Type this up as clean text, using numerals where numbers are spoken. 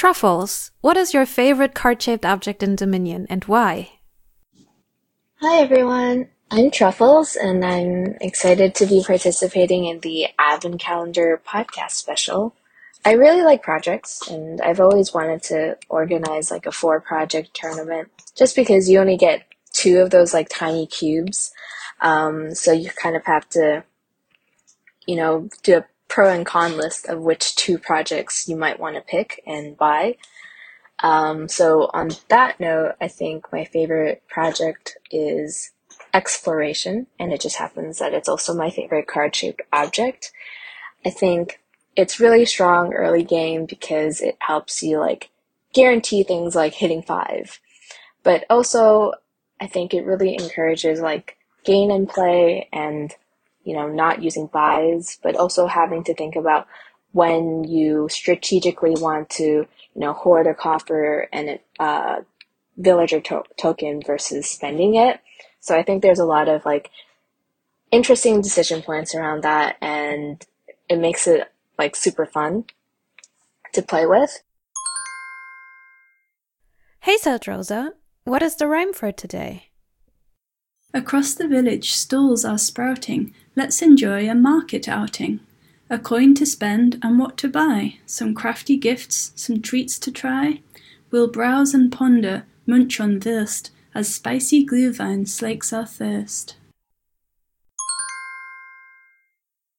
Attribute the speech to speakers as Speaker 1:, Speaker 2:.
Speaker 1: Truffles, what is your favorite card-shaped object in Dominion and why?
Speaker 2: Hi everyone, I'm Truffles and I'm excited to be participating in the Advent Calendar podcast special. I really like projects and I've always wanted to organize like a 4-project tournament just because you only get 2 of those like tiny cubes. So you kind of have to, do a pro and con list of which 2 projects you might want to pick and buy. So on that note, I think my favorite project is Exploration, and it just happens that it's also my favorite card-shaped object. I think it's really strong early game because it helps you like guarantee things like hitting 5. But also, I think it really encourages like gain and play and, not using buys, but also having to think about when you strategically want to, hoard a copper and a villager token versus spending it. So I think there's a lot of like interesting decision points around that, and it makes it like super fun to play with.
Speaker 1: Hey, South Rosa, what is the rhyme for today?
Speaker 3: Across the village stalls are sprouting, let's enjoy a market outing. A coin to spend and what to buy, some crafty gifts, some treats to try. We'll browse and ponder, munch on thirst, as spicy glühwein slakes our thirst.